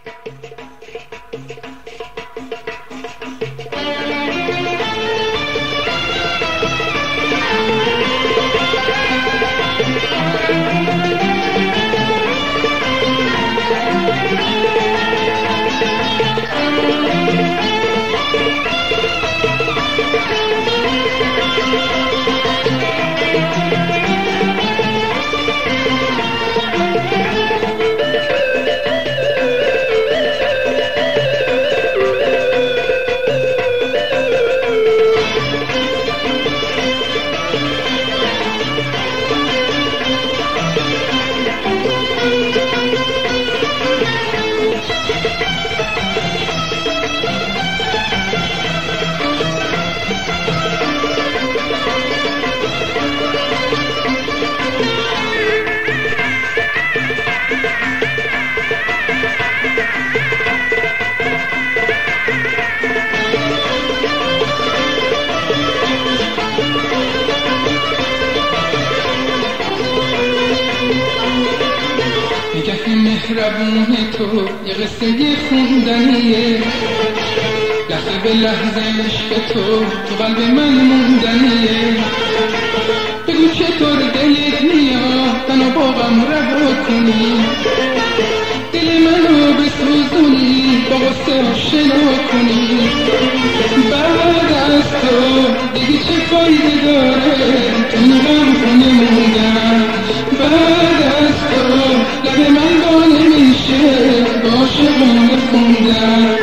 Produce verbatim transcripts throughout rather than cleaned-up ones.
مهربون تو یه قصه خوندنیه، لحظه به لحظه عشق تو تو قلب من موندنیه. بگو چطور دلت میاد منو با غم رها کنی، دل منو بسوزونی با غصه آشنا کنی. بعد از تو دیگه چه فایده داره تو این غم خونه موندن؟ بعد از تو لب من با نمیشه با عاشقانه خوندن.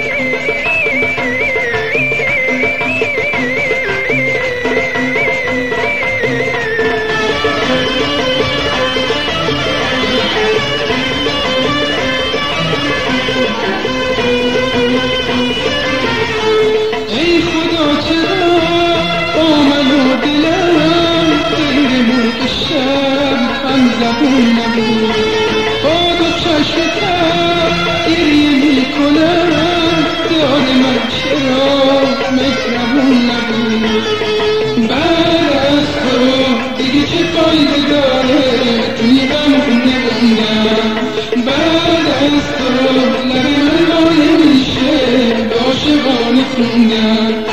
ای خدا چرا با من و دلم غیر مرد شب هم زبون نبود، با دو چشم تر گریه میکنم یاد من چرا مهربون نبود. بعد از تو دیگه چه فایده داره توی غم خونه موندن؟ بعد از تو لب من با نمیشه به عاشقانه خوندن.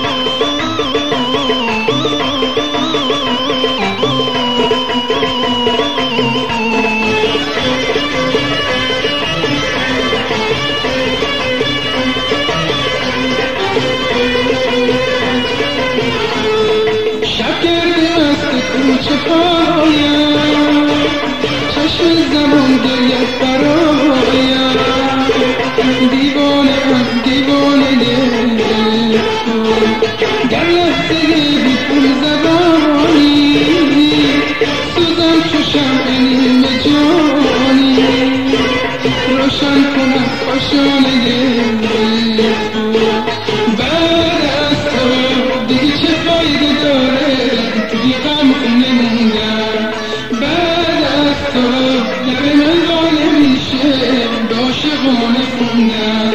کوچه پایم چشم زمان گریت برایم، دیوانه هم دیوانه دل تو، گر لحظه بیکن زبانی سوزم چو شمع نیمه جانی، روشن کنم کاشانه دل تو. بعد از تو دیگه چه فایده داره توی غم خونه موندن؟ بعد از تو لب من با نمیشه به عاشقانه خوندن.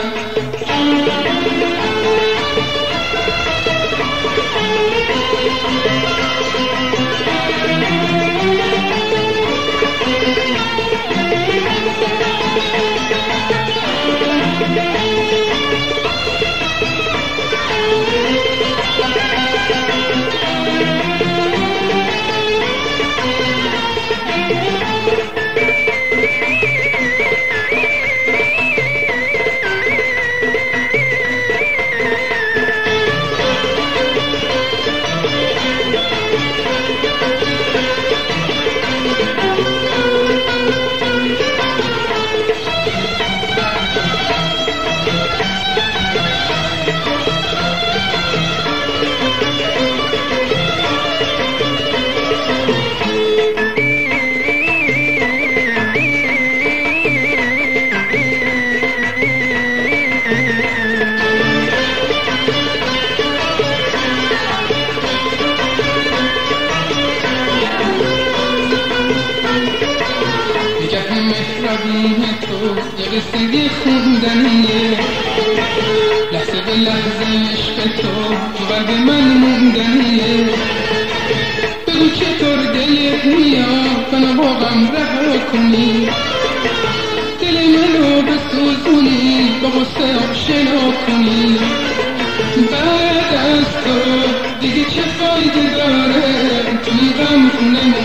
مهربون تو یه قصه خوندنیه، لحظه به لحظه عشق تو تو قلب من موندنیه. بگو چطور دلت میاد منو با غم رها کنی، دل منو بسوز کنی با غصه آشنا کنی بعد از تو دیگه چه فایده داره توی غم خونه